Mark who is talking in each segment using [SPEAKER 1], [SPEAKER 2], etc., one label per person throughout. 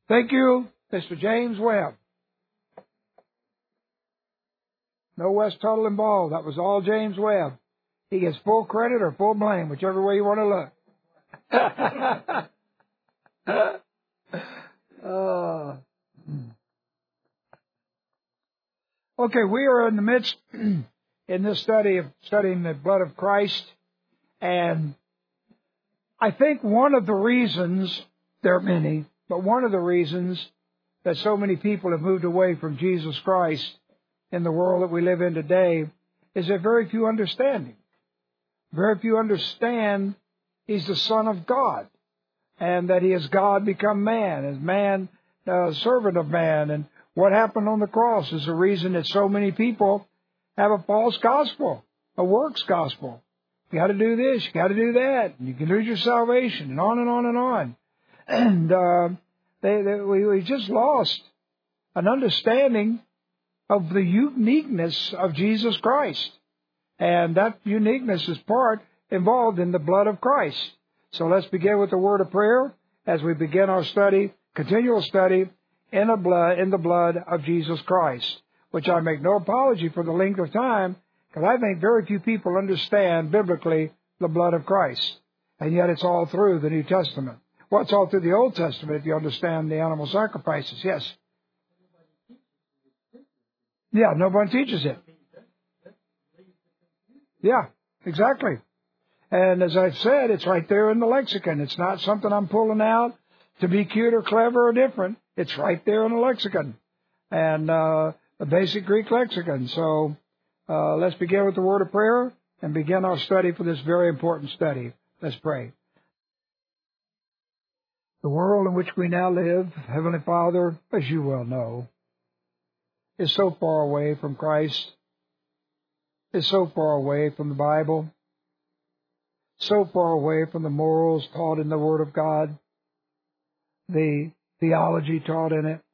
[SPEAKER 1] Thank you, Mr. James Webb. No West Tuttle involved. That was all James Webb. He gets full credit or full blame, whichever way you want to look. Okay, we are in the midst in this study of studying the blood of Christ, and I think one of the reasons, there are many, but one of the reasons that so many people have moved away from Jesus Christ in the world that we live in today is that very few understand Him. Very few understand He's the Son of God, and that He is God become man, as man, servant of man. And what happened on the cross is the reason that so many people have a false gospel, a works gospel. You got to do this, you got to do that, and you can lose your salvation, and on and on and on. And we just lost an understanding of the uniqueness of Jesus Christ. And that uniqueness is part involved in the blood of Christ. So let's begin with the word of prayer as we begin our study, continual study in the blood of Jesus Christ, which I make no apology for the length of time, because I think very few people understand biblically the blood of Christ. And yet it's all through the New Testament. Well, it's all through the Old Testament if you understand the animal sacrifices. Yes? Yeah, no one teaches it. Yeah, exactly. And as I've said, it's right there in the lexicon. It's not something I'm pulling out to be cute or clever or different. It's right there in the lexicon, and the basic Greek lexicon. So let's begin with the word of prayer and begin our study for this very important study. Let's pray. The world in which we now live, Heavenly Father, as you well know, is so far away from Christ, is so far away from the Bible, so far away from the morals taught in the Word of God, the theology taught in it.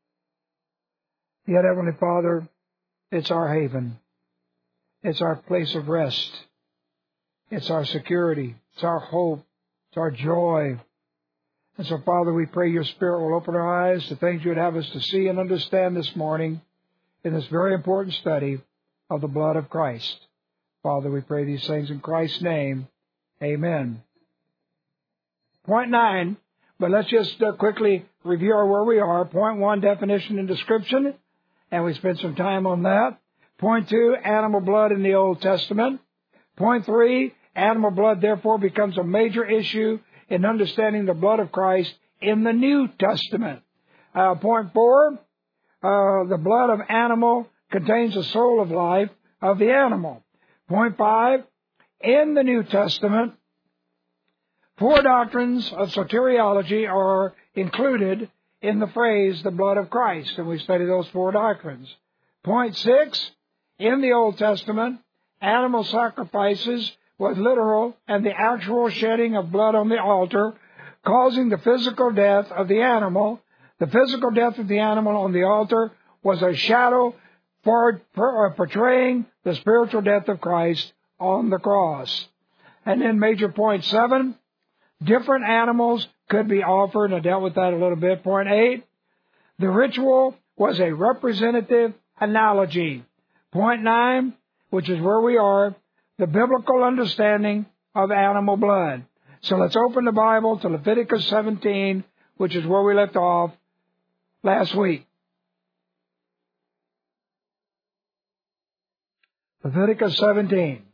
[SPEAKER 1] Yet, Heavenly Father, it's our haven. It's our place of rest. It's our security. It's our hope. It's our joy. And so, Father, we pray your Spirit will open our eyes to things you would have us to see and understand this morning in this very important study of the blood of Christ. Father, we pray these things in Christ's name. Amen. Point 9, but let's just quickly review where we are. Point 1, definition and description, and we spent some time on that. Point 2, animal blood in the Old Testament. Point 3, animal blood therefore becomes a major issue in understanding the blood of Christ in the New Testament. Point 4, the blood of animal contains the soul of life of the animal. Point 5, in the New Testament, 4 doctrines of soteriology are included in the phrase, the blood of Christ, and we study those 4 doctrines. Point 6, in the Old Testament, animal sacrifices was literal and the actual shedding of blood on the altar, causing the physical death of the animal. The physical death of the animal on the altar was a shadow portraying the spiritual death of Christ on the cross. And then major point 7, different animals could be offered. I dealt with that a little bit. Point 8, the ritual was a representative analogy. Point 9, which is where we are, the biblical understanding of animal blood. So let's open the Bible to Leviticus 17, which is where we left off last week. Leviticus 17.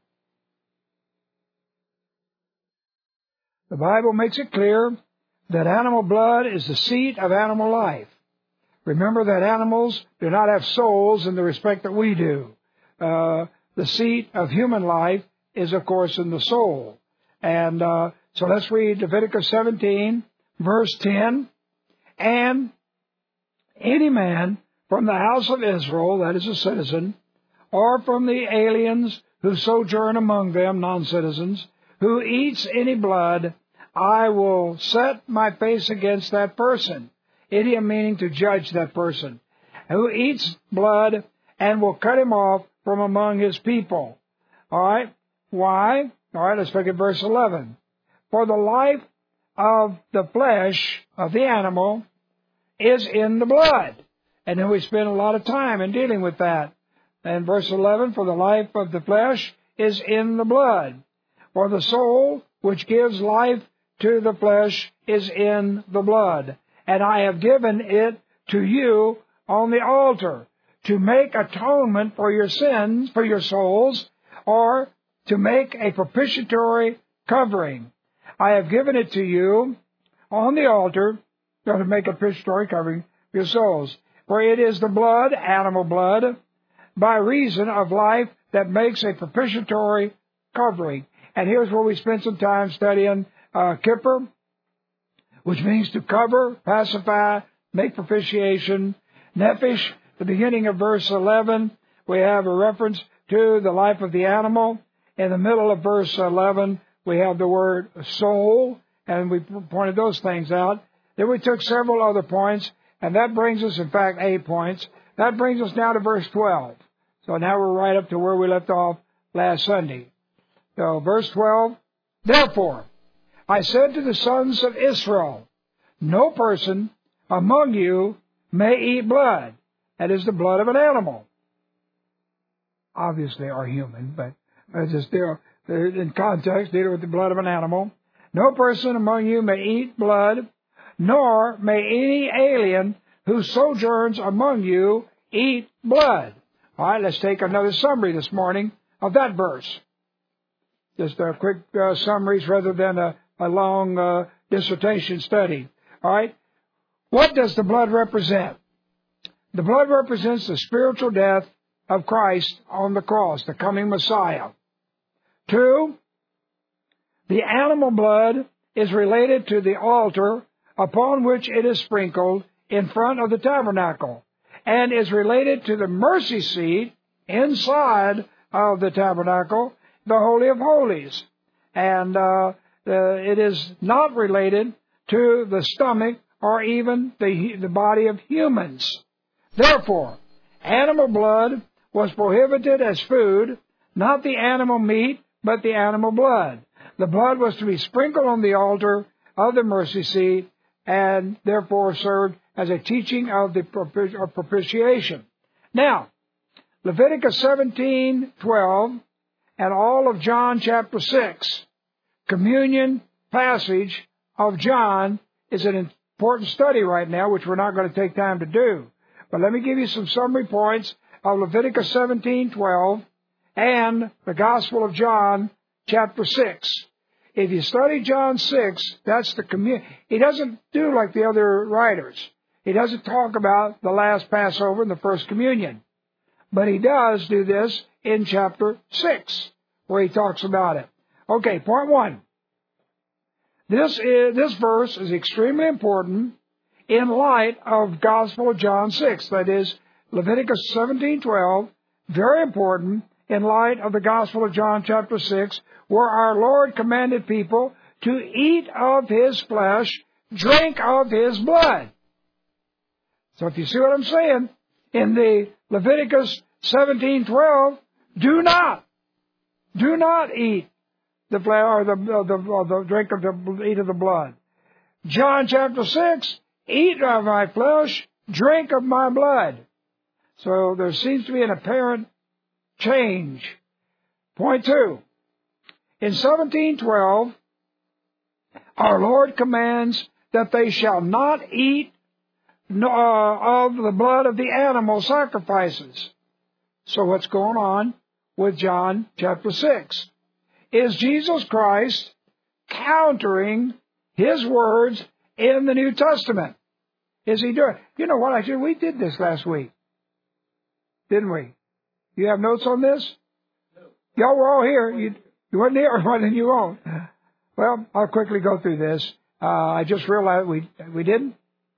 [SPEAKER 1] The Bible makes it clear that animal blood is the seat of animal life. Remember that animals do not have souls in the respect that we do. The seat of human life is, of course, in the soul. And so let's read Leviticus 17, verse 10. And any man from the house of Israel, that is a citizen, or from the aliens who sojourn among them, non-citizens, who eats any blood, I will set my face against that person. Idiom meaning to judge that person. Who eats blood and will cut him off from among his people. All right. Why? All right, let's look at verse 11. For the life of the flesh of the animal is in the blood. And then we spend a lot of time in dealing with that. And verse 11, for the life of the flesh is in the blood. For the soul, which gives life to the flesh, is in the blood. And I have given it to you on the altar to make atonement for your sins, for your souls, or to make a propitiatory covering. I have given it to you on the altar to make a propitiatory covering for your souls. For it is the blood, animal blood, by reason of life that makes a propitiatory covering. And here's where we spent some time studying Kippur, which means to cover, pacify, make propitiation. Nephesh, the beginning of verse 11, we have a reference to the life of the animal. In the middle of verse 11, we have the word soul, and we pointed those things out. Then we took several other points, and that brings us, in fact, 8 points. That brings us now to verse 12. So now we're right up to where we left off last Sunday. So verse 12, therefore, I said to the sons of Israel, no person among you may eat blood. That is the blood of an animal. Obviously, are human, but just in context, dealing with the blood of an animal. No person among you may eat blood, nor may any alien who sojourns among you eat blood. All right, let's take another summary this morning of that verse. Just a quick summaries rather than a long dissertation study. All right, what does the blood represent? The blood represents the spiritual death of Christ on the cross, the coming Messiah. 2, the animal blood is related to the altar upon which it is sprinkled in front of the tabernacle, and is related to the mercy seat inside of the tabernacle, the Holy of Holies. And it is not related to the stomach or even the body of humans. Therefore, animal blood was prohibited as food, not the animal meat, but the animal blood. The blood was to be sprinkled on the altar of the mercy seat, and therefore served as a teaching of the propitiation. Now, Leviticus 17:12 and all of John chapter 6, communion passage of John, is an important study right now, which we're not going to take time to do. But let me give you some summary points of Leviticus 17:12 and the Gospel of John chapter 6. If you study John 6, that's the communion. He doesn't do like the other writers. He doesn't talk about the last Passover and the first communion. But he does do this in chapter 6, where he talks about it. Okay, point 1. This verse is extremely important in light of Gospel of John 6. That is, Leviticus 17:12, very important in light of the Gospel of John chapter 6, where our Lord commanded people to eat of His flesh, drink of His blood. So if you see what I'm saying, in the Leviticus 17:12, do not eat the flesh or the drink of eat of the blood. John chapter 6, eat of my flesh, drink of my blood. So there seems to be an apparent change. Point 2. In 17:12, our Lord commands that they shall not eat of the blood of the animal sacrifices. So what's going on with John chapter 6? Is Jesus Christ countering His words in the New Testament? Is He doing? You know what? We did this last week, didn't we? You have notes on this? No. Y'all were all here. You weren't here, or then you won't. Well, I'll quickly go through this. I just realized we didn't.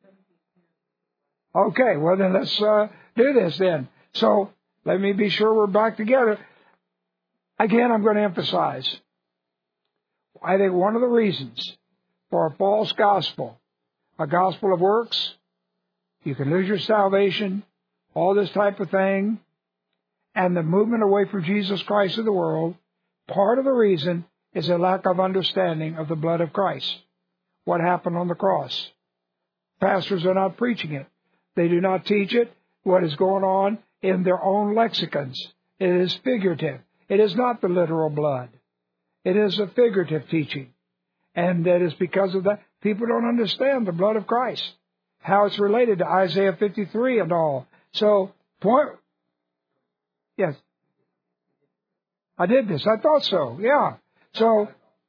[SPEAKER 1] Okay, well then let's do this then. So let me be sure we're back together. Again, I'm going to emphasize, I think one of the reasons for a false gospel, a gospel of works, you can lose your salvation, all this type of thing, and the movement away from Jesus Christ of the world, part of the reason is a lack of understanding of the blood of Christ. What happened on the cross? Pastors are not preaching it. They do not teach it, what is going on in their own lexicons. It is figurative. It is not the literal blood. It is a figurative teaching. And that is because of that. People don't understand the blood of Christ, how it's related to Isaiah 53 and all. So, yes. I did this. I thought so. Yeah. So,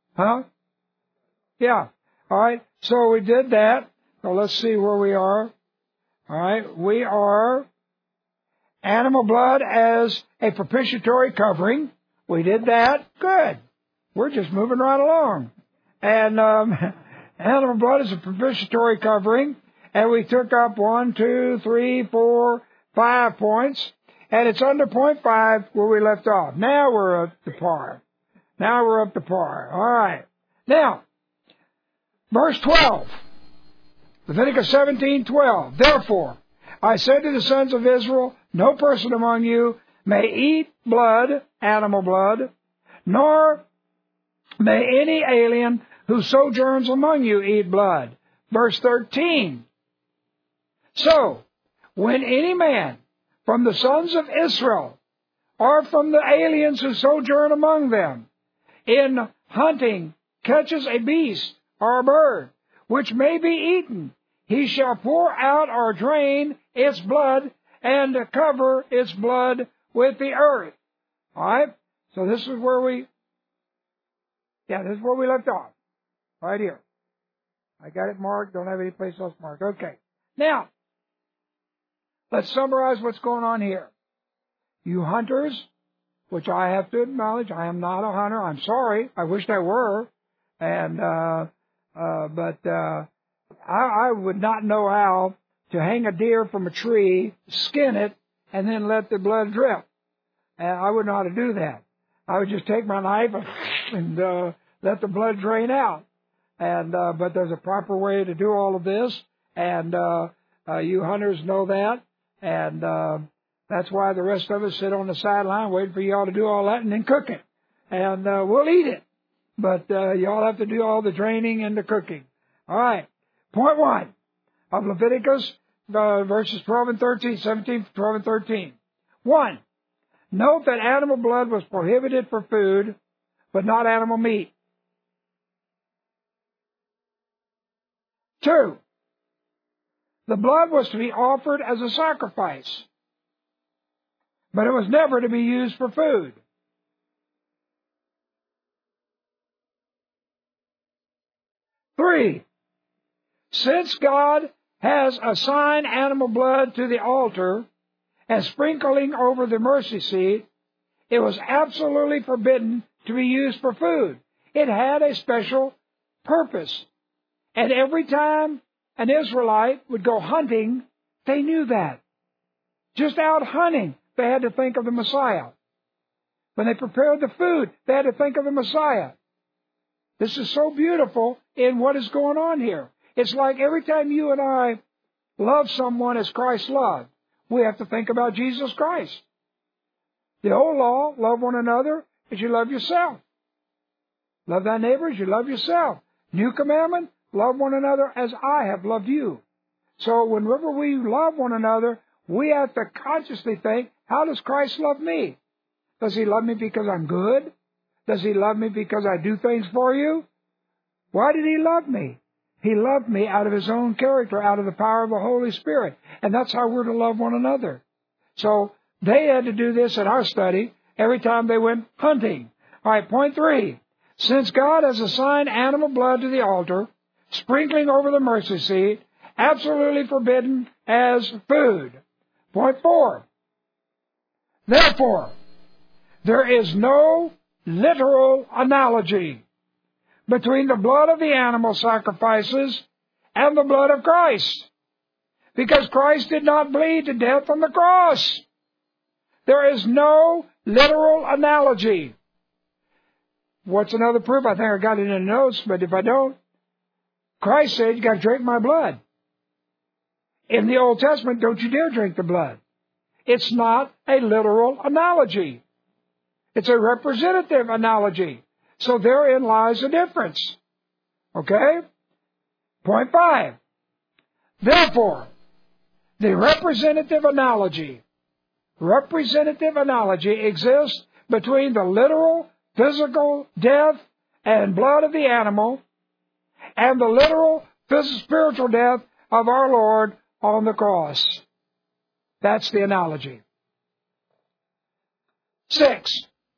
[SPEAKER 1] yeah. All right. So we did that. Well, let's see where we are. All right. We are animal blood as a propitiatory covering. We did that. Good. We're just moving right along. And animal blood is a propitiatory covering. And we took up 1, 2, 3, 4, 5 points. And it's under point 5 where we left off. Now we're up to par. All right. Now, verse 12. Leviticus 17:12. Therefore, I said to the sons of Israel, no person among you may eat blood, animal blood, nor may any alien who sojourns among you eat blood. Verse 13. So, when any man from the sons of Israel or from the aliens who sojourn among them in hunting catches a beast or a bird which may be eaten, he shall pour out or drain its blood and cover its blood with the earth. All right? So this is where we left off. Right here. I got it marked. Don't have any place else marked. Okay. Now, let's summarize what's going on here. You hunters, which I have to acknowledge, I am not a hunter. I'm sorry. I wished I were. And, I would not know how to hang a deer from a tree, skin it, and then let the blood drip. And I wouldn't know how to do that. I would just take my knife and let the blood drain out. And but there's a proper way to do all of this, and you hunters know that, and that's why the rest of us sit on the sideline waiting for y'all to do all that and then cook it, and we'll eat it. But y'all have to do all the draining and the cooking. All right. Point 1 of Leviticus, verses 12 and 13, 17, 12 and 13. 1. Note that animal blood was prohibited for food, but not animal meat. 2. The blood was to be offered as a sacrifice, but it was never to be used for food. 3. Since God has assigned animal blood to the altar and sprinkling over the mercy seat, it was absolutely forbidden to be used for food. It had a special purpose. And every time an Israelite would go hunting, they knew that. Just out hunting, they had to think of the Messiah. When they prepared the food, they had to think of the Messiah. This is so beautiful in what is going on here. It's like every time you and I love someone as Christ loved, we have to think about Jesus Christ. The old law, love one another as you love yourself. Love thy neighbor as you love yourself. New commandment, love one another as I have loved you. So whenever we love one another, we have to consciously think, how does Christ love me? Does he love me because I'm good? Does he love me because I do things for you? Why did he love me? He loved me out of his own character, out of the power of the Holy Spirit. And that's how we're to love one another. So they had to do this in our study every time they went hunting. All right, point 3. Since God has assigned animal blood to the altar, sprinkling over the mercy seat, absolutely forbidden as food. Point 4. Therefore, there is no literal analogy between the blood of the animal sacrifices and the blood of Christ, because Christ did not bleed to death on the cross. There is no literal analogy. What's another proof? I think I got it in the notes, but if I don't, Christ said, you got to drink my blood. In the Old Testament, don't you dare drink the blood. It's not a literal analogy. It's a representative analogy. So therein lies the difference. Okay? Point 5. Therefore, the representative analogy exists between the literal, physical death and blood of the animal and the literal, spiritual death of our Lord on the cross. That's the analogy. 6.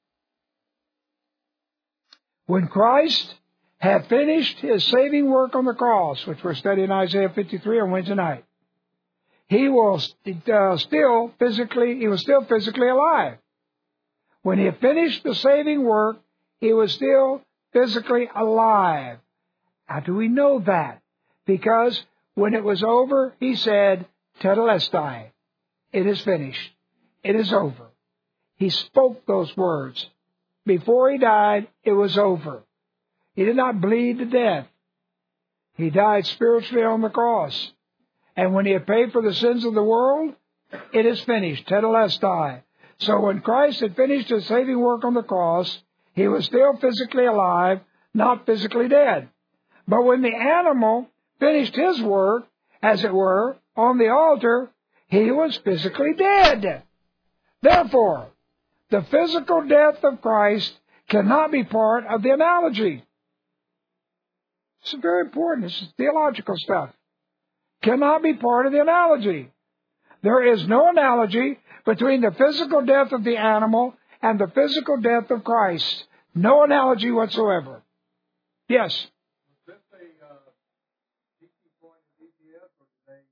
[SPEAKER 1] When Christ had finished His saving work on the cross, which we're studying Isaiah 53 on Wednesday night, He was still physically alive. When He had finished the saving work, He was still physically alive. How do we know that? Because when it was over, He said, Tetelestai, it is finished. It is over. He spoke those words. Before He died, it was over. He did not bleed to death. He died spiritually on the cross. And when He had paid for the sins of the world, it is finished. Tetelestai. So when Christ had finished His saving work on the cross, He was still physically alive, not physically dead. But when the animal finished his work, as it were, on the altar, he was physically dead. Therefore, the physical death of Christ cannot be part of the analogy. This is very important. This is theological stuff. Cannot be part of the analogy. There is no analogy between the physical death of the animal and the physical death of Christ. No analogy whatsoever. Yes?
[SPEAKER 2] Was this a teaching point in DPS, or did they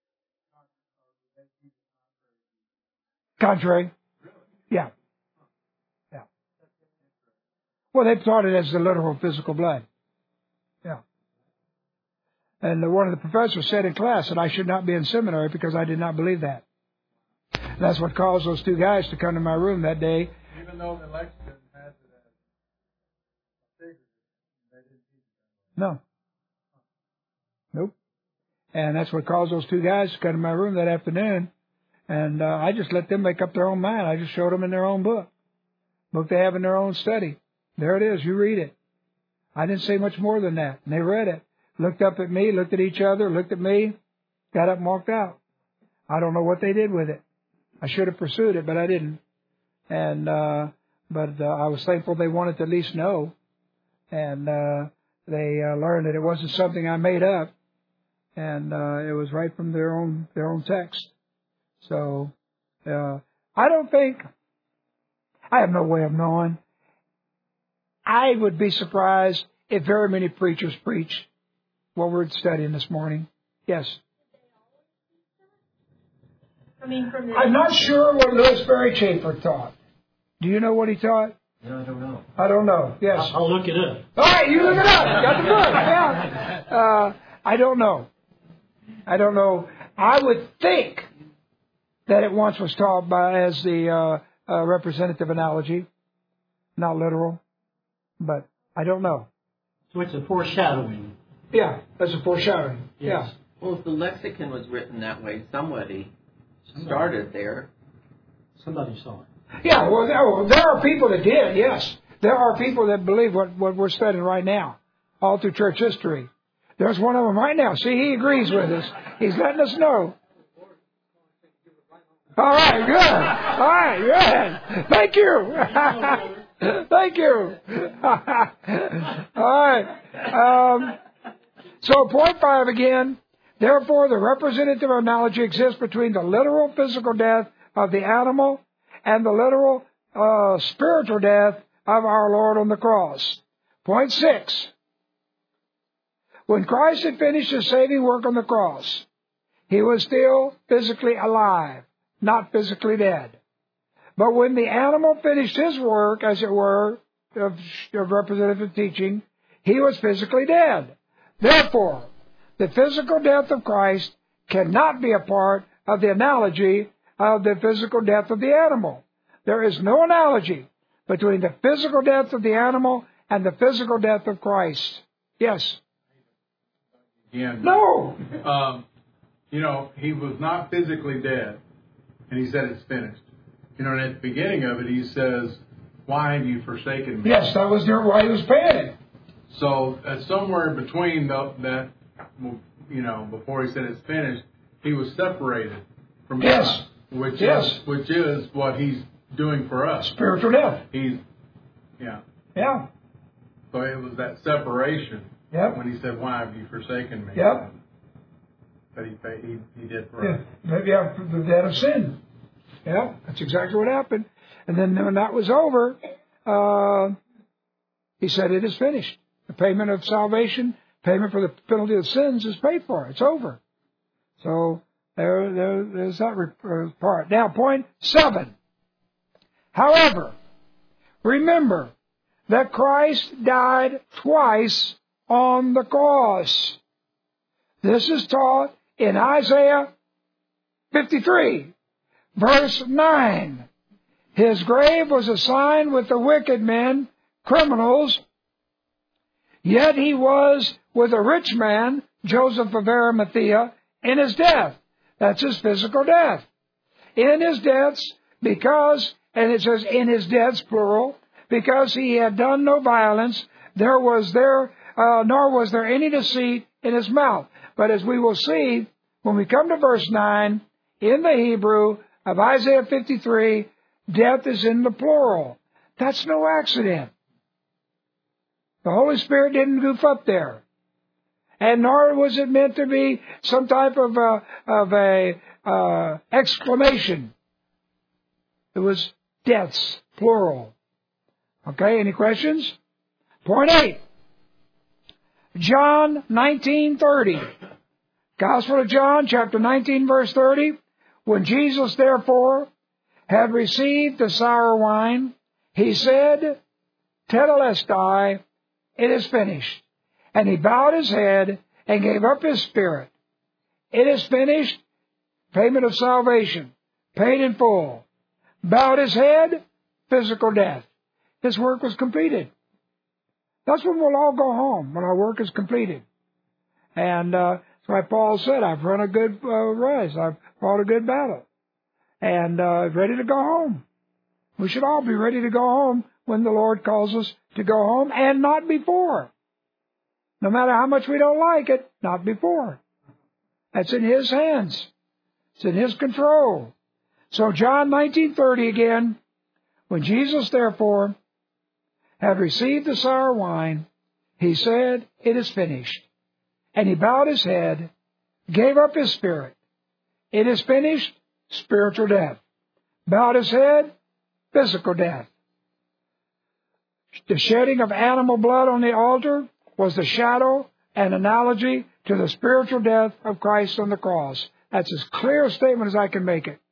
[SPEAKER 2] teach
[SPEAKER 1] contrary?
[SPEAKER 2] Really?
[SPEAKER 1] Yeah. Yeah. Well, they taught it as the literal physical blood. Yeah. And one of the professors said in class that I should not be in seminary because I did not believe that. And that's what caused those two guys to come to my room that day.
[SPEAKER 2] Even though the Lexington has it as a figure, they didn't teach it.
[SPEAKER 1] No. Nope. And that's what caused those two guys to come to my room that afternoon. And I just let them make up their own mind. I just showed them in their own book they have in their own study. There it is. You read it. I didn't say much more than that. And they read it. Looked up at me, looked at each other, looked at me, got up and walked out. I don't know what they did with it. I should have pursued it, but I didn't. And but I was thankful they wanted to at least know. And they learned that it wasn't something I made up. And it was right from their own text. So I don't think, I have no way of knowing. I would be surprised if very many preachers preach what we're studying this morning. Yes. I'm not sure what Louis Berry Chafer taught. Do you know what he taught?
[SPEAKER 3] No, I don't know.
[SPEAKER 1] I don't know. Yes.
[SPEAKER 3] I'll look it up.
[SPEAKER 1] All right, you look it up. You got the book. Yeah. I don't know. I would think that it once was taught as the representative analogy, not literal, but I don't know.
[SPEAKER 3] So it's a foreshadowing.
[SPEAKER 1] Yeah, that's a foreshadowing.
[SPEAKER 3] Yes.
[SPEAKER 1] Yeah.
[SPEAKER 4] Well, if the lexicon was written that way, somebody started there.
[SPEAKER 3] Somebody saw it.
[SPEAKER 1] Yeah, well, there are people that did, yes. There are people that believe what we're studying right now, all through church history. There's one of them right now. See, he agrees with us. He's letting us know. All right, good. All right, good. Thank you. Thank you. All right. So point 5 again. Therefore, the representative analogy exists between the literal physical death of the animal and the literal spiritual death of our Lord on the cross. Point 6. When Christ had finished His saving work on the cross, He was still physically alive, not physically dead. But when the animal finished his work, as it were, of representative teaching, he was physically dead. Therefore, the physical death of Christ cannot be a part of the analogy of the physical death of the animal. There is no analogy between the physical death of the animal and the physical death of Christ. Yes?
[SPEAKER 2] Again,
[SPEAKER 1] no!
[SPEAKER 2] He was not physically dead, and He said it's finished. And at the beginning of it, He says, "Why have you forsaken me?"
[SPEAKER 1] Yes, that was why He was paying it.
[SPEAKER 2] So somewhere between that before he said it's finished, he was separated from
[SPEAKER 1] Yes.
[SPEAKER 2] God, which
[SPEAKER 1] Yes.
[SPEAKER 2] is what he's doing for us.
[SPEAKER 1] Spiritual death.
[SPEAKER 2] Yeah.
[SPEAKER 1] Yeah.
[SPEAKER 2] So it was that separation
[SPEAKER 1] Yep.
[SPEAKER 2] when he said, "Why have you forsaken me?"
[SPEAKER 1] Yep.
[SPEAKER 2] That he did for us.
[SPEAKER 1] Yeah, the debt of sin. Yeah, that's exactly what happened. And then when that was over, he said, "It is finished." The payment of salvation, payment for the penalty of sins is paid for. It's over. So there's that part. Now, point 7. However, remember that Christ died twice on the cross. This is taught in Isaiah 53, verse 9. His grave was assigned with the wicked men, criminals, yet he was with a rich man, Joseph of Arimathea, in his death. That's his physical death. In his deaths, because, and it says in his deaths, plural, because he had done no violence, nor was there any deceit in his mouth. But as we will see, when we come to verse 9, in the Hebrew of Isaiah 53, death is in the plural. That's no accident. The Holy Spirit didn't goof up there. And nor was it meant to be some type of exclamation. It was deaths, plural. Okay, any questions? Point 8. John 19:30. Gospel of John, chapter 19, verse 30. When Jesus, therefore, had received the sour wine, he said, Tetelestai, it is finished. And he bowed his head and gave up his spirit. It is finished. Payment of salvation. Paid in full. Bowed his head. Physical death. His work was completed. That's when we'll all go home, when our work is completed. And that's why Paul said, I've run a good race. I've fought a good battle. And ready to go home. We should all be ready to go home when the Lord calls us to go home, and not before. No matter how much we don't like it, not before. That's in His hands. It's in His control. So John 19:30 again, when Jesus therefore had received the sour wine, he said, it is finished. And he bowed his head, gave up his spirit. It is finished, spiritual death. Bowed his head, physical death. The shedding of animal blood on the altar was the shadow and analogy to the spiritual death of Christ on the cross. That's as clear a statement as I can make it.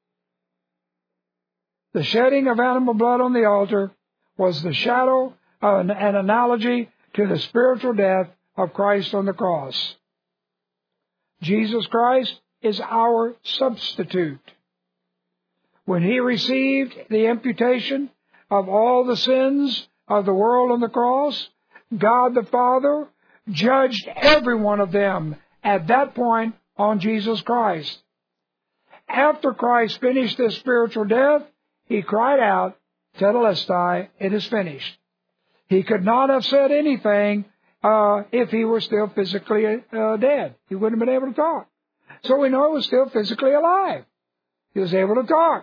[SPEAKER 1] The shedding of animal blood on the altar was the shadow and an analogy to the spiritual death of Christ on the cross. Jesus Christ is our substitute. When He received the imputation of all the sins of the world on the cross, God the Father judged every one of them at that point on Jesus Christ. After Christ finished this spiritual death, He cried out, Tetelestai, it is finished. He could not have said anything if He were still physically dead. He wouldn't have been able to talk. So we know He was still physically alive. He was able to talk.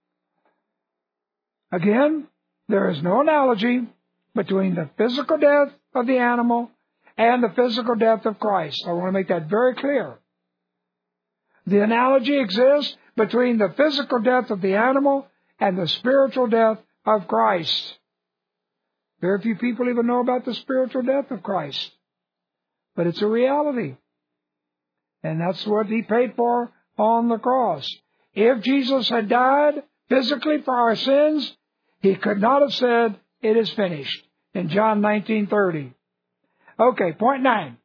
[SPEAKER 1] Again, there is no analogy between the physical death of the animal and the physical death of Christ. I want to make that very clear. The analogy exists between the physical death of the animal and the spiritual death of Christ. Very few people even know about the spiritual death of Christ. But it's a reality. And that's what He paid for on the cross. If Jesus had died physically for our sins, He could not have said, it is finished, in John 19:30. Okay, point 9.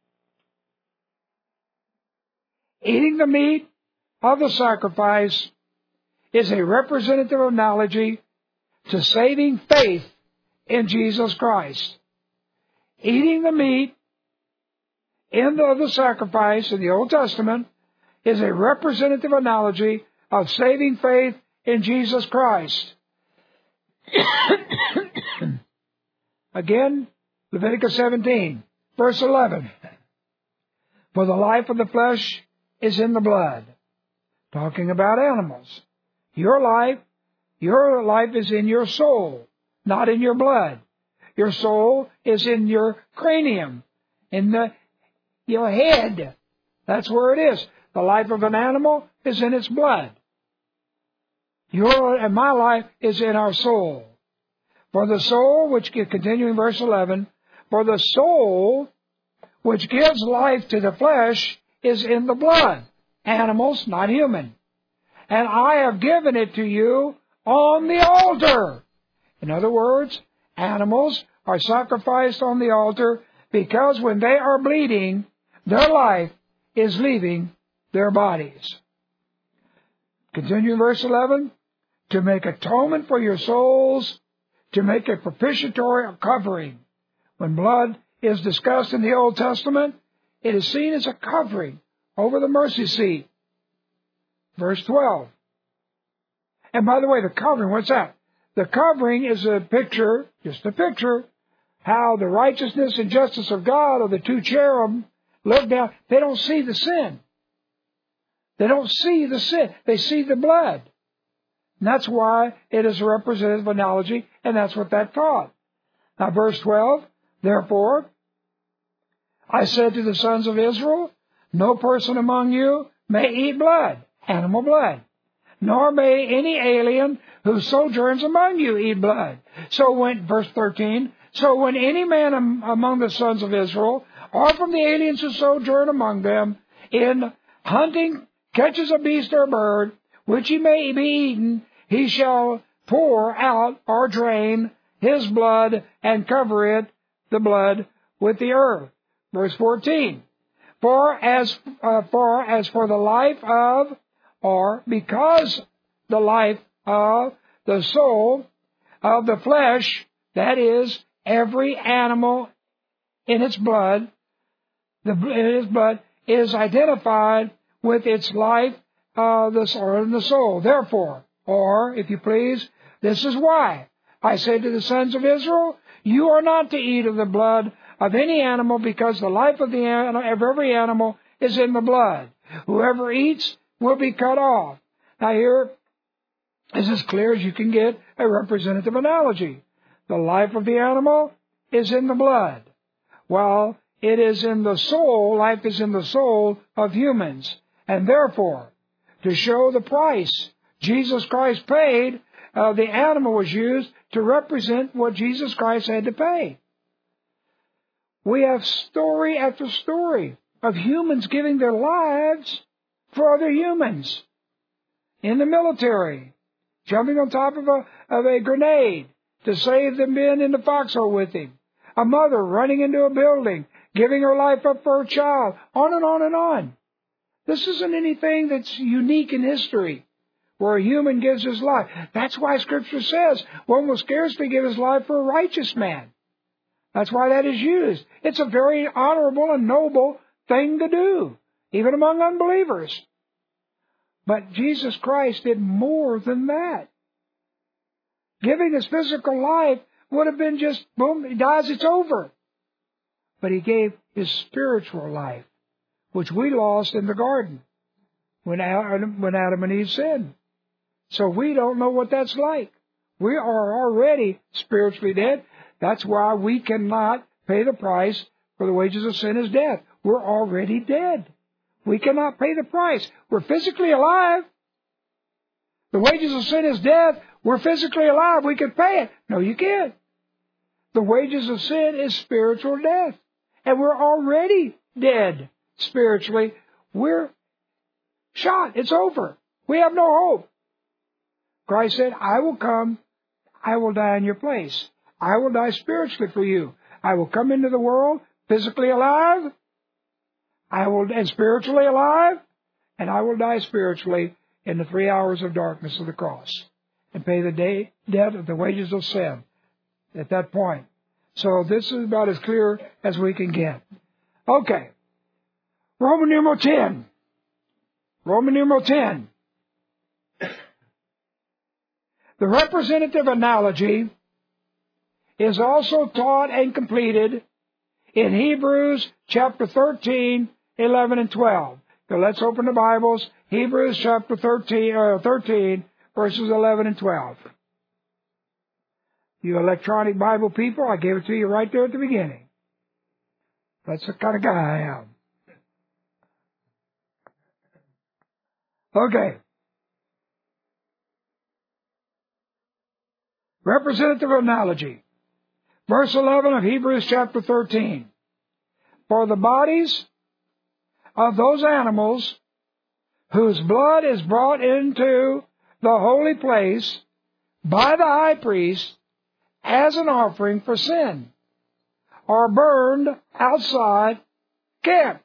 [SPEAKER 1] Eating the meat of the sacrifice is a representative analogy to saving faith in Jesus Christ. Eating the meat of the sacrifice in the Old Testament is a representative analogy of saving faith in Jesus Christ. Again, Leviticus 17, verse 11. For the life of the flesh is in the blood. Talking about animals. Your life is in your soul, not in your blood. Your soul is in your cranium, in your head. That's where it is. The life of an animal is in its blood. Your and my life is in our soul. For the soul, which, continuing verse 11, for the soul which gives life to the flesh is in the blood. Animals, not human. And I have given it to you on the altar. In other words, animals are sacrificed on the altar because when they are bleeding, their life is leaving their bodies. Continuing verse 11, to make atonement for your souls, to make a propitiatory covering. When blood is discussed in the Old Testament, it is seen as a covering over the mercy seat. Verse 12. And by the way, the covering, what's that? The covering is a picture, just a picture, how the righteousness and justice of God or the two cherubim look down. They don't see the sin. They don't see the sin. They see the blood. And that's why it is a representative analogy, and that's what that taught. Now, verse 12, therefore, I said to the sons of Israel, no person among you may eat blood, animal blood, nor may any alien who sojourns among you eat blood. Verse 13, so when any man among the sons of Israel, or from the aliens who sojourn among them, in hunting catches a beast or a bird, which he may be eaten, he shall pour out or drain his blood and cover it, the blood, with the earth. Verse 14, for as for the life of, or because the life of the soul of the flesh, that is, every animal in its blood, is identified with its life, the soul. Therefore, or, if you please, this is why I say to the sons of Israel, you are not to eat of the blood of any animal, because the life of every animal is in the blood. Whoever eats will be cut off. Now here is as clear as you can get a representative analogy. The life of the animal is in the blood, while it is in the soul, life is in the soul of humans. And therefore, to show the price Jesus Christ paid, the animal was used to represent what Jesus Christ had to pay. We have story after story of humans giving their lives for other humans. In the military, jumping on top of a grenade to save the men in the foxhole with him. A mother running into a building, giving her life up for her child. On and on and on. This isn't anything that's unique in history, where a human gives his life. That's why Scripture says one will scarcely give his life for a righteous man. That's why that is used. It's a very honorable and noble thing to do, even among unbelievers. But Jesus Christ did more than that. Giving his physical life would have been just, boom, he dies, it's over. But he gave his spiritual life, which we lost in the garden when Adam and Eve sinned. So we don't know what that's like. We are already spiritually dead. That's why we cannot pay the price, for the wages of sin is death. We're already dead. We cannot pay the price. We're physically alive. The wages of sin is death. We're physically alive. We can pay it. No, you can't. The wages of sin is spiritual death. And we're already dead spiritually. We're shot. It's over. We have no hope. Christ said, I will come. I will die in your place. I will die spiritually for you. I will come into the world physically alive. And spiritually alive. And I will die spiritually in the 3 hours of darkness of the cross. And pay the debt of the wages of sin at that point. So this is about as clear as we can get. Okay. Roman numeral 10. Roman numeral 10. The representative analogy is also taught and completed in Hebrews chapter 13 11, and 12. So let's open the Bibles. Hebrews chapter 13, verses 11 and 12. You electronic Bible people, I gave it to you right there at the beginning. That's the kind of guy I am. Okay. Representative analogy. Verse 11 of Hebrews chapter 13. For the bodies of those animals whose blood is brought into the holy place by the high priest as an offering for sin are burned outside camp.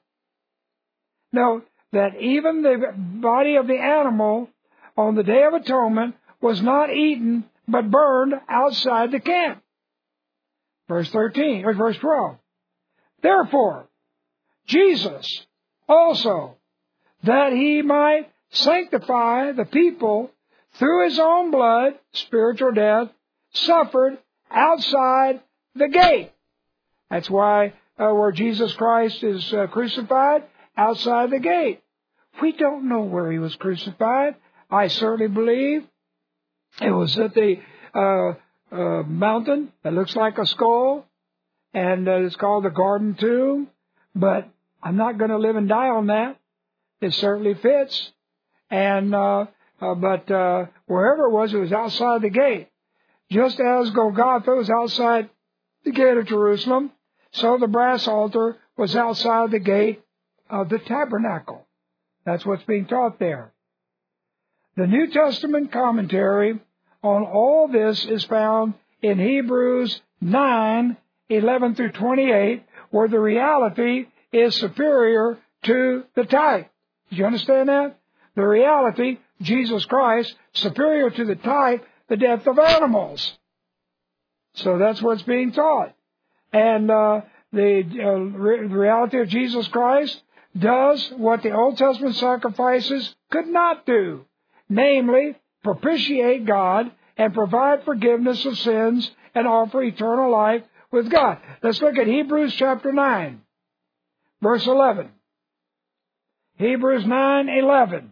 [SPEAKER 1] Note that even the body of the animal on the Day of Atonement was not eaten but burned outside the camp. Verse 12. Therefore, Jesus also, that he might sanctify the people through his own blood, spiritual death, suffered outside the gate. That's why where Jesus Christ is crucified, outside the gate. We don't know where he was crucified. I certainly believe it was at the mountain that looks like a skull, and it's called the Garden Tomb. But I'm not going to live and die on that. It certainly fits. And but wherever it was outside the gate. Just as Golgotha was outside the gate of Jerusalem, so the brass altar was outside the gate of the tabernacle. That's what's being taught there. The New Testament commentary on all this is found in Hebrews 9, 11 through 28, where the reality is superior to the type. Did you understand that? The reality, Jesus Christ, superior to the type, the death of animals. So that's what's being taught. And the reality of Jesus Christ does what the Old Testament sacrifices could not do, namely, propitiate God and provide forgiveness of sins and offer eternal life with God. Let's look at Hebrews chapter 9, verse 11. Hebrews 9:11.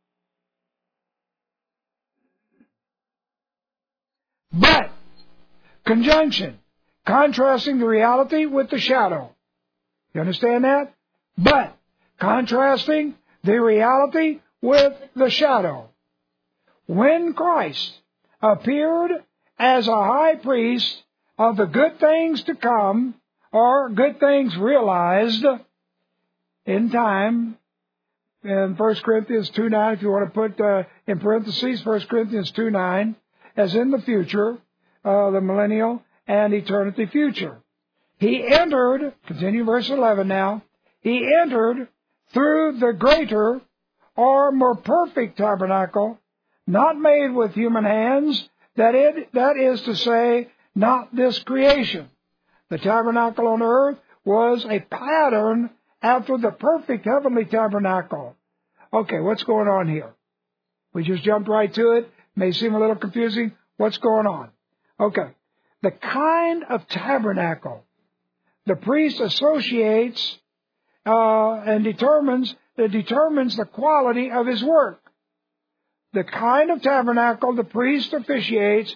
[SPEAKER 1] But, conjunction, contrasting the reality with the shadow. You understand that? But, contrasting the reality with the shadow. When Christ appeared as a high priest of the good things to come, or good things realized in time, in 1 Corinthians 2:9, if you want to put in parentheses, 1 Corinthians 2:9, as in the future, the millennial and eternity future. He entered, continue verse 11 now, he entered through the greater or more perfect tabernacle, not made with human hands, that is to say, not this creation. The tabernacle on earth was a pattern after the perfect heavenly tabernacle. Okay, what's going on here? We just jumped right to it. May seem a little confusing. What's going on? Okay. The kind of tabernacle the priest associates and determines the quality of his work. The kind of tabernacle the priest officiates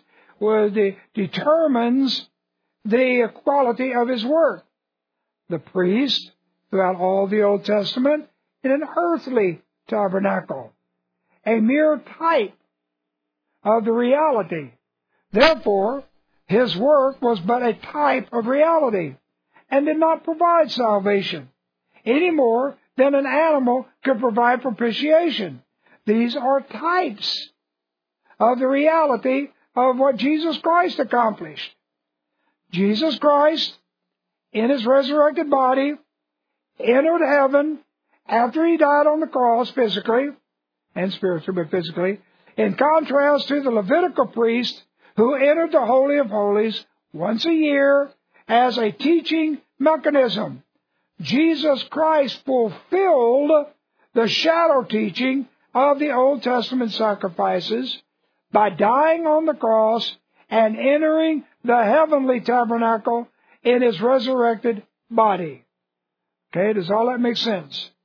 [SPEAKER 1] determines the quality of his work. The priest, throughout all the Old Testament, in an earthly tabernacle, a mere type of the reality. Therefore, his work was but a type of reality and did not provide salvation any more than an animal could provide propitiation. These are types of the reality of what Jesus Christ accomplished. Jesus Christ, in his resurrected body, entered heaven after he died on the cross physically and spiritually, but physically, in contrast to the Levitical priest who entered the Holy of Holies once a year as a teaching mechanism. Jesus Christ fulfilled the shadow teaching of the Old Testament sacrifices by dying on the cross and entering the heavenly tabernacle in his resurrected body. Okay, does all that make sense?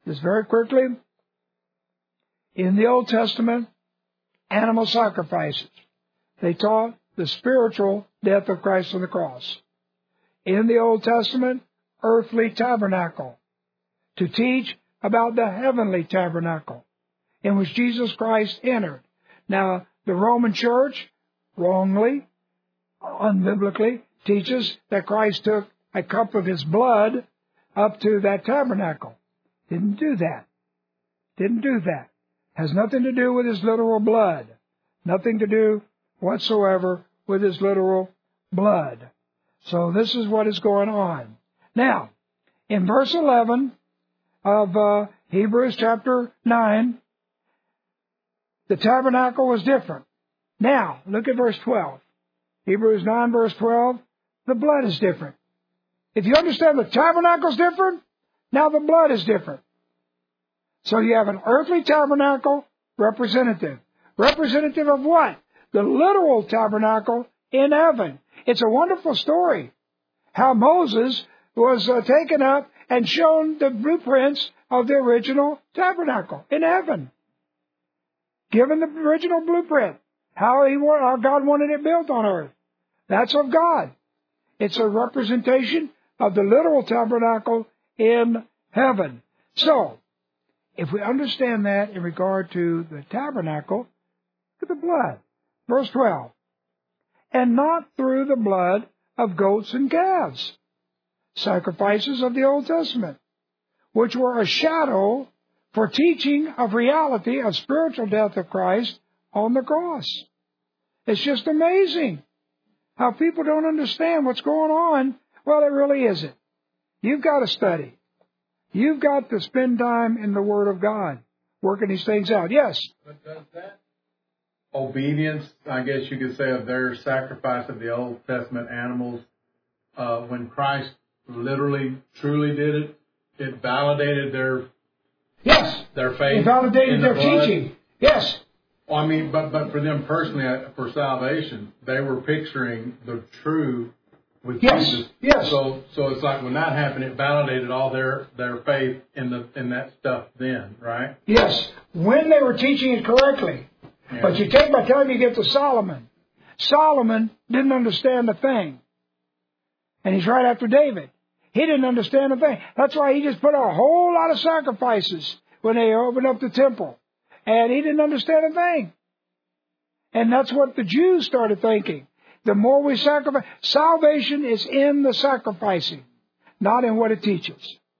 [SPEAKER 1] this very quickly. In the Old Testament, animal sacrifices. They taught the spiritual death of Christ on the cross. In the Old Testament, earthly tabernacle, to teach about the heavenly tabernacle in which Jesus Christ entered. Now, the Roman Church, wrongly, unbiblically, teaches that Christ took a cup of His blood up to that tabernacle. Didn't do that. Didn't do that. Has nothing to do with His literal blood. Nothing to do whatsoever with His literal blood. So this is what is going on. Now, in verse 11 of Hebrews chapter 9, the tabernacle was different. Now, look at verse 12. Hebrews 9, verse 12, the blood is different. If you understand the tabernacle is different, now the blood is different. So you have an earthly tabernacle representative. Representative of what? The literal tabernacle in heaven. It's a wonderful story. How Moses was taken up and shown the blueprints of the original tabernacle in heaven. Given the original blueprint. How God wanted it built on earth. That's of God. It's a representation of the literal tabernacle in heaven. So, if we understand that in regard to the tabernacle, look at the blood. Verse 12. And not through the blood of goats and calves, sacrifices of the Old Testament, which were a shadow for teaching of reality of spiritual death of Christ on the cross. It's just amazing how people don't understand what's going on. Well, it really isn't. You've got to study. You've got to spend time in the Word of God, working these things out. Yes?
[SPEAKER 2] But does that obedience, I guess you could say, of their sacrifice of the Old Testament animals, when Christ literally, truly did it, it validated their faith?
[SPEAKER 1] It validated their teaching. Yes.
[SPEAKER 2] Well, I mean, but for them personally, for salvation, they were picturing the true with Jesus.
[SPEAKER 1] Yes.
[SPEAKER 2] So it's like when that happened, it validated all their faith in that stuff then, right?
[SPEAKER 1] Yes. When they were teaching it correctly. Yeah. But you take by the time you get to Solomon. Solomon didn't understand a thing. And he's right after David. He didn't understand a thing. That's why he just put a whole lot of sacrifices when they opened up the temple. And he didn't understand a thing. And that's what the Jews started thinking. The more we sacrifice, salvation is in the sacrificing, not in what it teaches.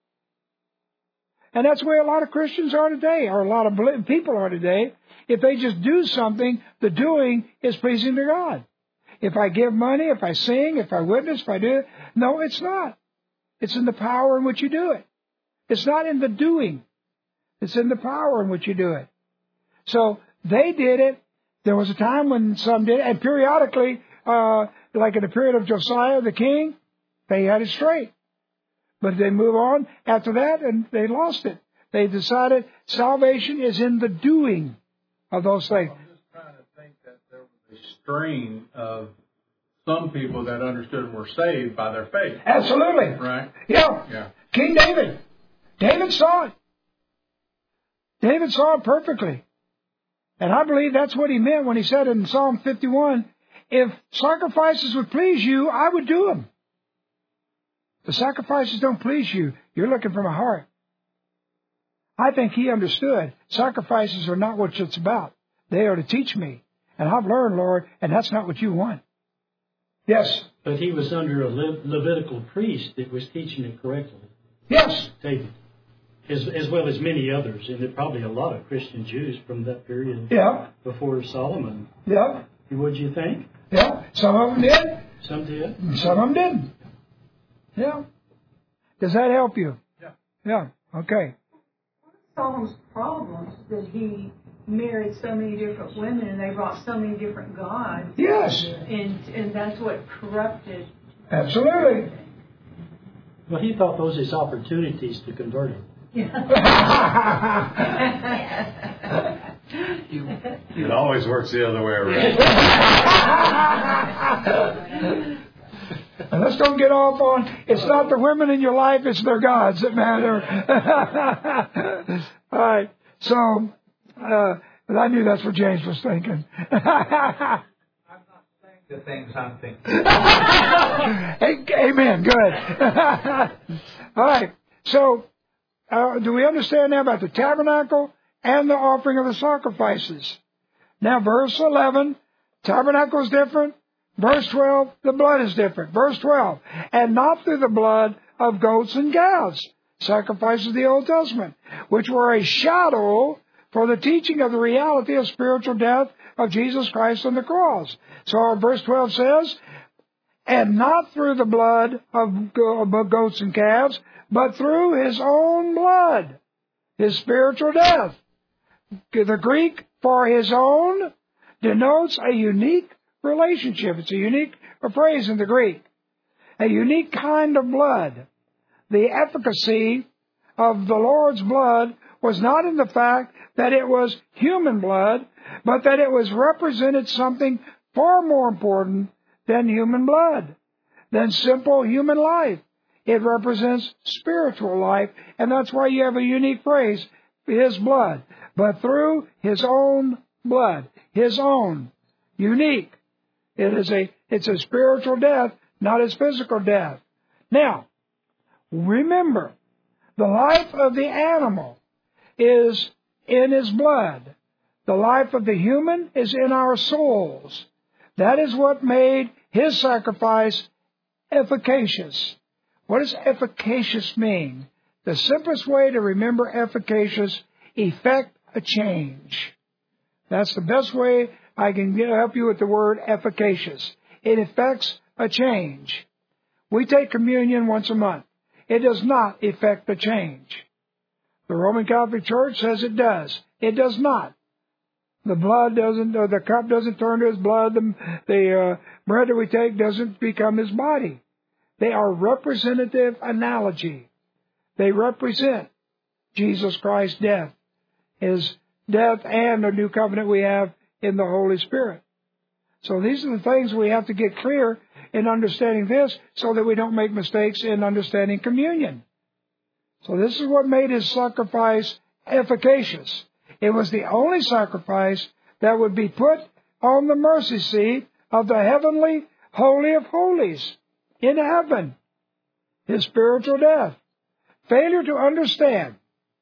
[SPEAKER 1] And that's where a lot of Christians are today, or a lot of people are today. If they just do something, the doing is pleasing to God. If I give money, if I sing, if I witness, if I do it, no, it's not. It's in the power in which you do it. It's not in the doing. It's in the power in which you do it. So they did it. There was a time when some did it, and periodically, like in the period of Josiah the king, they had it straight. But they move on after that, and they lost it. They decided salvation is in the doing of those things.
[SPEAKER 2] I'm just trying to think that there was a strain of some people that understood and were saved by their faith.
[SPEAKER 1] Absolutely.
[SPEAKER 2] Right?
[SPEAKER 1] Yeah. King David. David saw it. David saw it perfectly. And I believe that's what he meant when he said in Psalm 51, if sacrifices would please you, I would do them. The sacrifices don't please you. You're looking from a heart. I think he understood sacrifices are not what it's about. They are to teach me. And I've learned, Lord, and that's not what you want. Yes?
[SPEAKER 3] But he was under a Levitical priest that was teaching it correctly.
[SPEAKER 1] Yes.
[SPEAKER 3] David. As well as many others. And there are probably a lot of Christian Jews from that period before Solomon.
[SPEAKER 1] Yeah.
[SPEAKER 3] What'd you think?
[SPEAKER 1] Yeah. Some of them did.
[SPEAKER 3] Some did.
[SPEAKER 1] Some of them didn't. Yeah. Does that help you? Yeah. Okay.
[SPEAKER 5] Solomon's problems that he married so many different women and they brought so many different gods.
[SPEAKER 1] Yes.
[SPEAKER 5] And that's what corrupted.
[SPEAKER 1] Absolutely.
[SPEAKER 3] Well, he thought those as opportunities to convert him.
[SPEAKER 6] It always works the other way around.
[SPEAKER 1] let's don't get off on, it's not the women in your life, it's their gods that matter. All right. So, I knew that's what James was thinking.
[SPEAKER 6] I'm not saying the things I'm thinking.
[SPEAKER 1] Amen. Good. All right. So, do we understand now about the tabernacle and the offering of the sacrifices? Now, verse 11, tabernacle is different. Verse 12, the blood is different. Verse 12, and not through the blood of goats and calves, sacrifices of the Old Testament, which were a shadow for the teaching of the reality of spiritual death of Jesus Christ on the cross. So verse 12 says, and not through the blood of goats and calves, but through His own blood, His spiritual death. The Greek for His own denotes a unique relationship. It's a unique phrase in the Greek. A unique kind of blood. The efficacy of the Lord's blood was not in the fact that it was human blood, but that it was represented something far more important than human blood, than simple human life. It represents spiritual life, and that's why you have a unique phrase, His blood. But through His own blood, His own, unique. It's a spiritual death, not His physical death. Now, remember, the life of the animal is in His blood. The life of the human is in our souls. That is what made His sacrifice efficacious. What does efficacious mean? The simplest way to remember efficacious, effect a change. That's the best way I can help you with the word efficacious. It effects a change. We take communion once a month. It does not effect a change. The Roman Catholic Church says it does. It does not. The blood doesn't, or the cup doesn't turn to His blood. The bread that we take doesn't become His body. They are representative analogy. They represent Jesus Christ's death. His death and the new covenant we have in the Holy Spirit. So these are the things we have to get clear in understanding this so that we don't make mistakes in understanding communion. So this is what made His sacrifice efficacious. It was the only sacrifice that would be put on the mercy seat of the heavenly Holy of Holies in heaven. His spiritual death. Failure to understand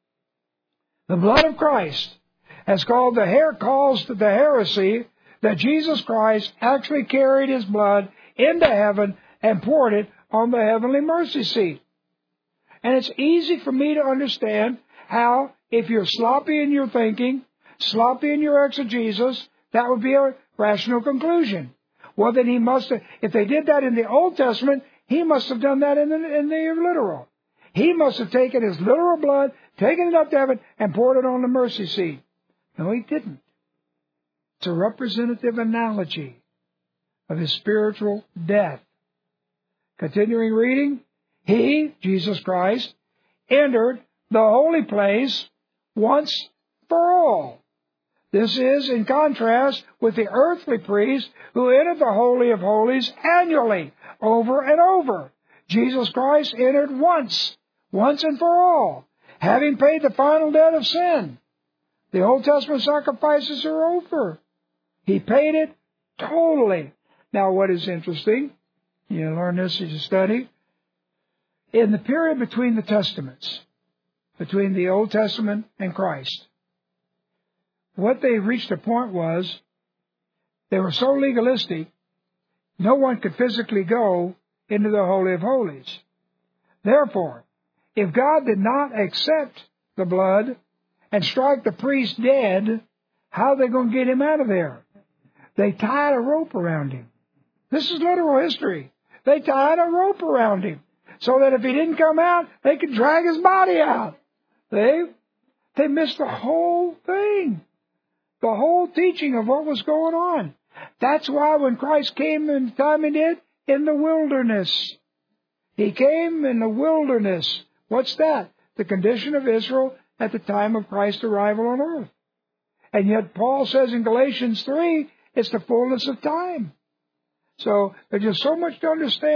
[SPEAKER 1] the blood of Christ has caused the heresy that Jesus Christ actually carried His blood into heaven and poured it on the heavenly mercy seat. And it's easy for me to understand how, if you're sloppy in your thinking, sloppy in your exegesis, that would be a rational conclusion. Well, then He must have, if they did that in the Old Testament, He must have done that in the literal. He must have taken His literal blood, taken it up to heaven, and poured it on the mercy seat. No, He didn't. It's a representative analogy of His spiritual death. Continuing reading, He, Jesus Christ, entered the holy place once for all. This is in contrast with the earthly priest who entered the Holy of Holies annually, over and over. Jesus Christ entered once and for all, having paid the final debt of sin. The Old Testament sacrifices are over. He paid it totally. Now, what is interesting, you learn this as you study, in the period between the Testaments, between the Old Testament and Christ, what they reached a point was, they were so legalistic, no one could physically go into the Holy of Holies. Therefore, if God did not accept the blood and strike the priest dead, how are they going to get him out of there? They tied a rope around him. This is literal history. They tied a rope around him so that if he didn't come out, they could drag his body out. They missed the whole thing, the whole teaching of what was going on. That's why when Christ came in the time He did, in the wilderness. He came in the wilderness. What's that? The condition of Israel at the time of Christ's arrival on earth. And yet Paul says in Galatians 3, it's the fullness of time. So there's just so much to understand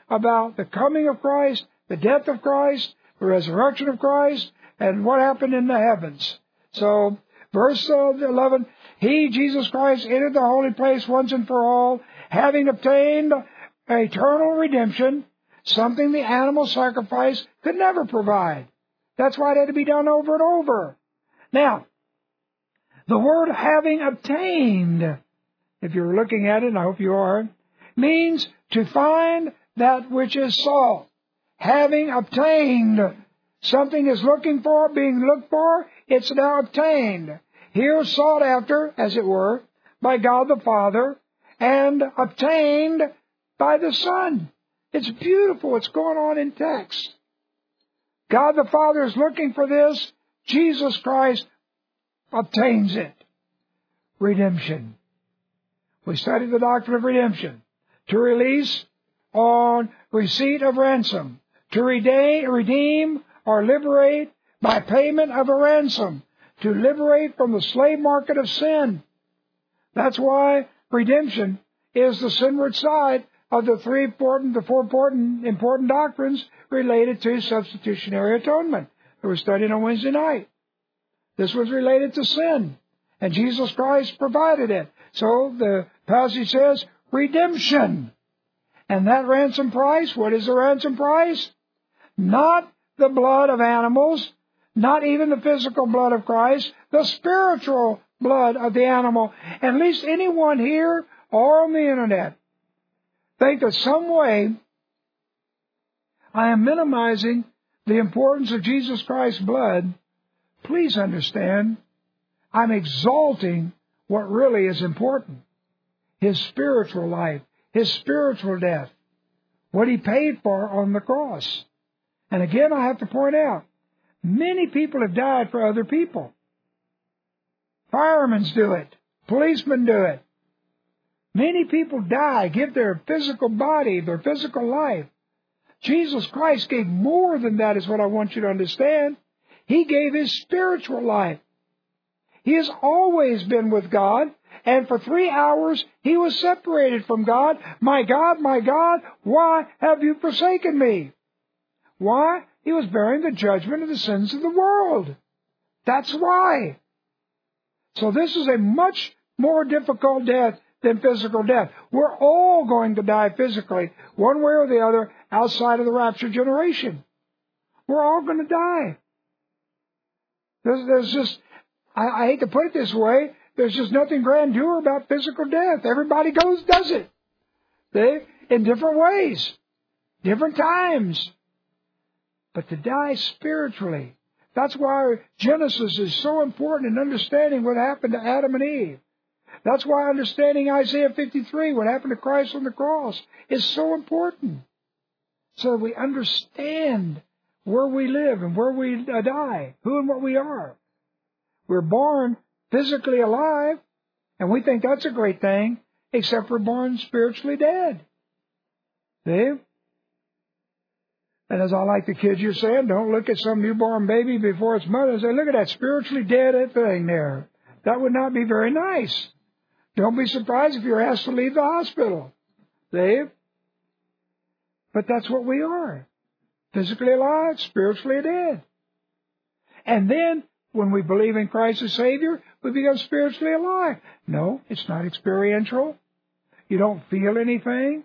[SPEAKER 1] about the coming of Christ, the death of Christ, the resurrection of Christ, and what happened in the heavens. So, verse 11, He, Jesus Christ, entered the holy place once and for all, having obtained eternal redemption, something the animal sacrifice could never provide. That's why it had to be done over and over. Now, the word having obtained, if you're looking at it, and I hope you are, means to find that which is sought. Having obtained, something is looking for, being looked for, it's now obtained. Here sought after, as it were, by God the Father, and obtained by the Son. It's beautiful what's going on in text. God the Father is looking for this. Jesus Christ obtains it. Redemption. We studied the doctrine of redemption. To release on receipt of ransom. To redeem or liberate by payment of a ransom. To liberate from the slave market of sin. That's why redemption is the sinward side of the four important doctrines related to substitutionary atonement that we're studying on Wednesday night. This was related to sin, and Jesus Christ provided it. So the passage says, redemption. And that ransom price, what is the ransom price? Not the blood of animals, not even the physical blood of Christ, the spiritual blood of the animal. At least anyone here or on the internet think that some way I am minimizing the importance of Jesus Christ's blood. Please understand, I'm exalting what really is important. His spiritual life, His spiritual death, what He paid for on the cross. And again, I have to point out, many people have died for other people. Firemen do it. Policemen do it. Many people die, give their physical body, their physical life. Jesus Christ gave more than that, is what I want you to understand. He gave His spiritual life. He has always been with God, and for 3 hours He was separated from God. My God, why have you forsaken me? Why? He was bearing the judgment of the sins of the world. That's why. So this is a much more difficult death than physical death. We're all going to die physically, one way or the other, outside of the rapture generation. We're all going to die. There's just, I hate to put it this way, there's just nothing grandeur about physical death. Everybody does it. In different ways, different times. But to die spiritually, that's why Genesis is so important in understanding what happened to Adam and Eve. That's why understanding Isaiah 53, what happened to Christ on the cross, is so important. So that we understand where we live and where we die, who and what we are. We're born physically alive, and we think that's a great thing, except we're born spiritually dead. See? And as I like the kids, you're saying, don't look at some newborn baby before its mother and say, look at that spiritually dead thing there. That would not be very nice. Don't be surprised if you're asked to leave the hospital. See? But that's what we are. Physically alive, spiritually dead. And then, when we believe in Christ as Savior, we become spiritually alive. No, it's not experiential. You don't feel anything.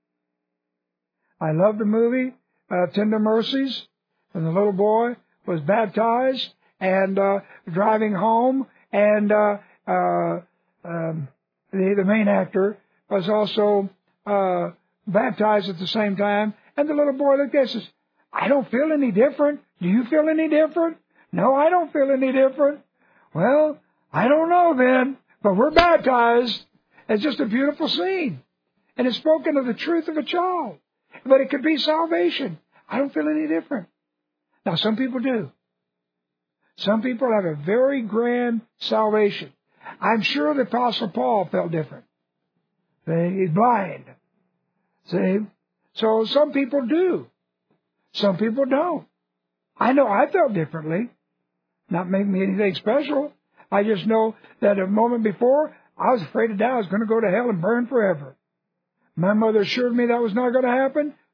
[SPEAKER 1] I love the movie, Tender Mercies, and the little boy was baptized and driving home, and the main actor was also baptized at the same time. And the little boy looked at us and says, I don't feel any different. Do you feel any different? No, I don't feel any different. Well, I don't know then, but we're baptized. It's just a beautiful scene. And it's spoken of the truth of a child. But it could be salvation. I don't feel any different. Now, some people do. Some people have a very grand salvation. I'm sure the Apostle Paul felt different. He's blind. See? So some people do. Some people don't. I know I felt differently. Not making me anything special. I just know that a moment before, I was afraid to die. I was going to go to hell and burn forever. My mother assured me that was not going to happen.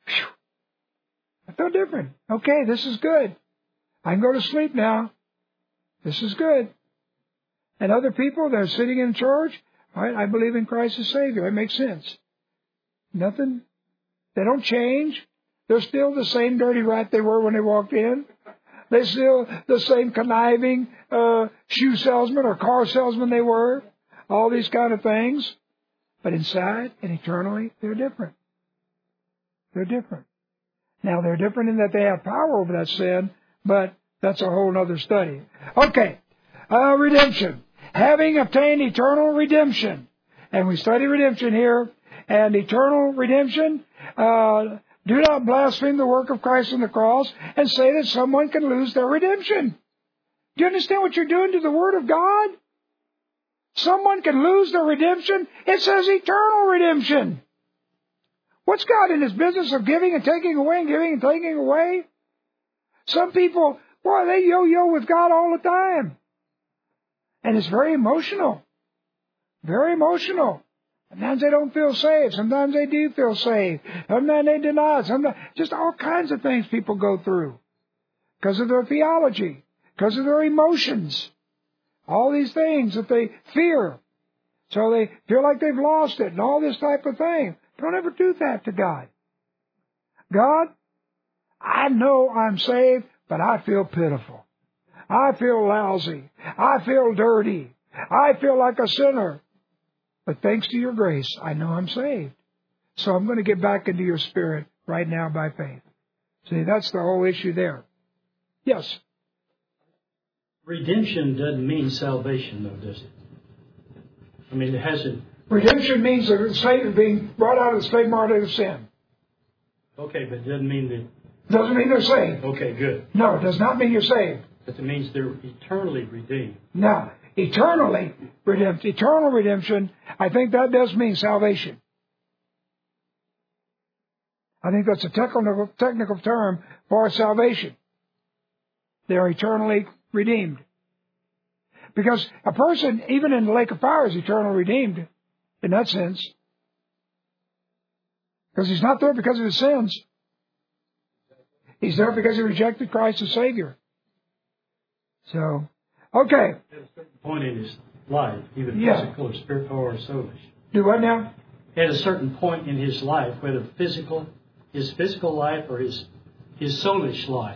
[SPEAKER 1] Whew. I feel different. Okay, this is good. I can go to sleep now. This is good. And other people, they're sitting in church. Right? I believe in Christ as Savior. It makes sense. Nothing. They don't change. They're still the same dirty rat they were when they walked in. They're still the same conniving shoe salesman or car salesman they were. All these kind of things. But inside and eternally, they're different. They're different. Now, they're different in that they have power over that sin, but that's a whole other study. Okay. Redemption. Having obtained eternal redemption. And we study redemption here. And eternal redemption, do not blaspheme the work of Christ on the cross and say that someone can lose their redemption. Do you understand what you're doing to the Word of God? Someone can lose their redemption. It says eternal redemption. What's God in His business of giving and taking away and giving and taking away? Some people, boy, they yo-yo with God all the time. And it's very emotional. Very emotional. Sometimes they don't feel saved. Sometimes they do feel saved. Sometimes they deny. Sometimes just all kinds of things people go through. Because of their theology. Because of their emotions. All these things that they fear. So they feel like they've lost it and all this type of thing. Don't ever do that to God. God, I know I'm saved, but I feel pitiful. I feel lousy. I feel dirty. I feel like a sinner. But thanks to your grace, I know I'm saved. So I'm going to get back into your spirit right now by faith. See, that's the whole issue there. Yes?
[SPEAKER 3] Redemption doesn't mean salvation, though, does it? I mean, it hasn't...
[SPEAKER 1] Redemption means the slave being brought out of the slave market of sin.
[SPEAKER 3] Okay, but it doesn't mean that...
[SPEAKER 1] Doesn't mean they're saved.
[SPEAKER 3] Okay, good.
[SPEAKER 1] No, it does not mean you're saved.
[SPEAKER 3] But it means they're eternally redeemed.
[SPEAKER 1] No, eternally redeemed. Eternal redemption, I think that does mean salvation. I think that's a technical term for salvation. They're eternally redeemed. Because a person, even in the lake of fire, is eternally redeemed in that sense. Because he's not there because of his sins. He's there because he rejected Christ as Savior. So, okay.
[SPEAKER 3] At a certain point in his life, either physical or spiritual or soulish.
[SPEAKER 1] Do what now?
[SPEAKER 3] At a certain point in his life, whether his physical life or his soulish life.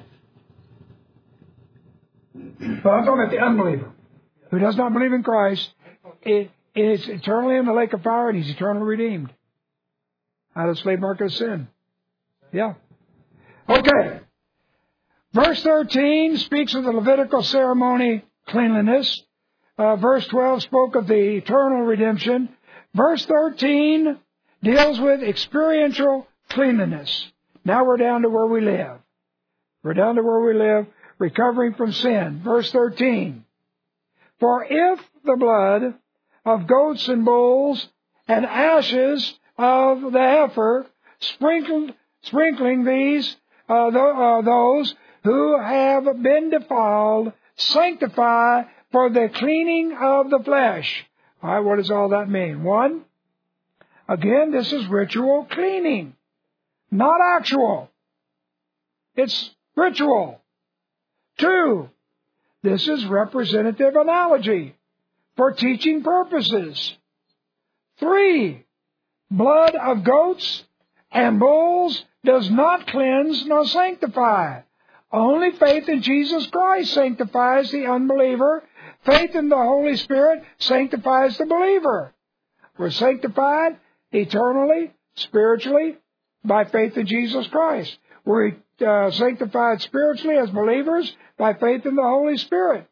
[SPEAKER 1] But I'm talking about the unbeliever who does not believe in Christ. It is eternally in the lake of fire, and he's eternally redeemed out of the slave market of sin. Yeah. Okay. Verse 13 speaks of the Levitical ceremony cleanliness. Verse 12 spoke of the eternal redemption. Verse 13 deals with experiential cleanliness. Now we're down to where we live. We're down to where we live, recovering from sin. Verse 13. For if the blood of goats and bulls and ashes of the heifer, sprinkling these, those who have been defiled, sanctify for the cleaning of the flesh. All right, what does all that mean? One, again, this is ritual cleaning, not actual. It's ritual. Two, this is representative analogy for teaching purposes. Three, blood of goats and bulls does not cleanse nor sanctify. Only faith in Jesus Christ sanctifies the unbeliever. Faith in the Holy Spirit sanctifies the believer. We're sanctified eternally, spiritually, by faith in Jesus Christ. We're sanctified spiritually as believers by faith in the Holy Spirit.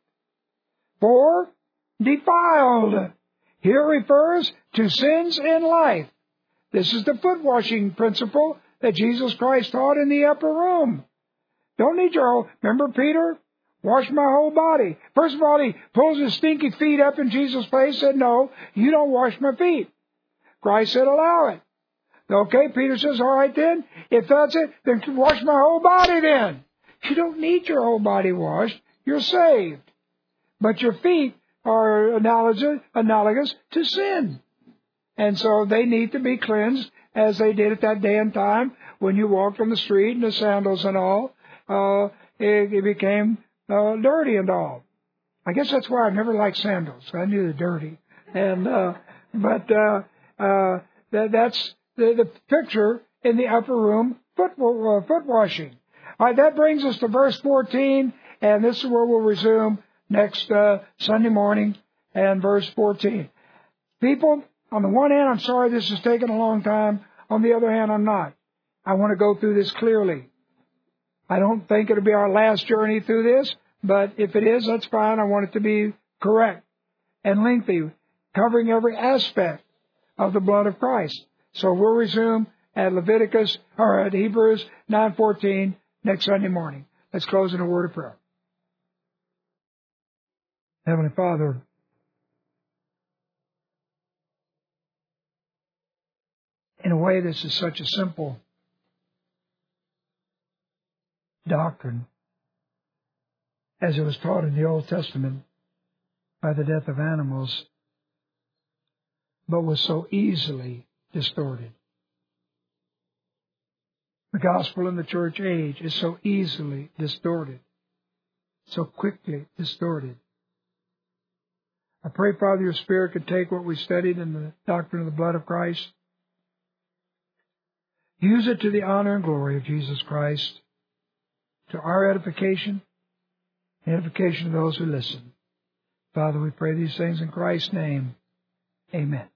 [SPEAKER 1] 4, defiled. Here refers to sins in life. This is the foot washing principle that Jesus Christ taught in the upper room. Don't need your whole... Remember Peter? Wash my whole body. First of all, he pulls his stinky feet up in Jesus' face, said, no, you don't wash my feet. Christ said, allow it. Okay, Peter says, all right then, if that's it, then wash my whole body then. You don't need your whole body washed. You're saved. But your feet are analogous to sin. And so they need to be cleansed as they did at that day and time. When you walked on the street in the sandals and all, it became dirty and all. I guess that's why I've never liked sandals. I knew they're dirty. And that's the picture in the upper room, foot washing. All right, that brings us to verse 14, and this is where we'll resume next Sunday morning, and verse 14. People, on the one hand, I'm sorry this has taken a long time. On the other hand, I'm not. I want to go through this clearly. I don't think it'll be our last journey through this, but if it is, that's fine. I want it to be correct and lengthy, covering every aspect of the blood of Christ. So we'll resume at Leviticus, or at Hebrews 9:14 next Sunday morning. Let's close in a word of prayer. Heavenly Father, in a way, this is such a simple doctrine as it was taught in the Old Testament by the death of animals, but was so easily distorted. The gospel in the church age is so easily distorted, so quickly distorted. I pray, Father, your Spirit could take what we studied in the doctrine of the blood of Christ, use it to the honor and glory of Jesus Christ, to our edification, the edification of those who listen. Father, we pray these things in Christ's name. Amen.